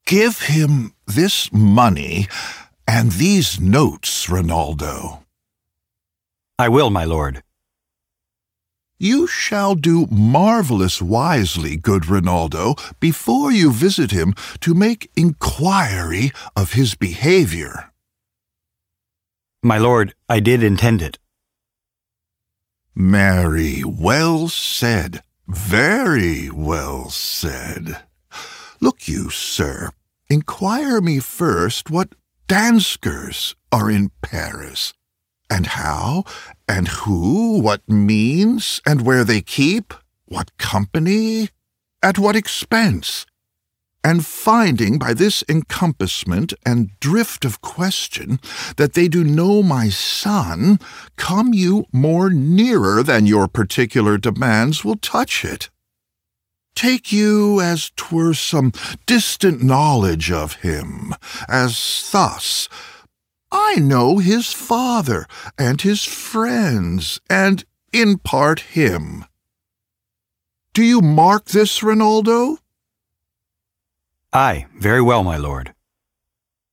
Give him this money and these notes, Rinaldo. I will, my lord. You shall do marvelous wisely, good Rinaldo, before you visit him to make inquiry of his behavior. My lord, I did intend it. Marry, well said, very well said. Look you, sir, inquire me first what danskers are in Paris, and how, and who, what means, and where they keep, what company, at what expense. And finding by this encompassment and drift of question that they do know my son, come you more nearer than your particular demands will touch it. Take you as 'twere some distant knowledge of him, as thus, I know his father and his friends, and in part him. Do you mark this, Rinaldo? Aye, very well, my lord.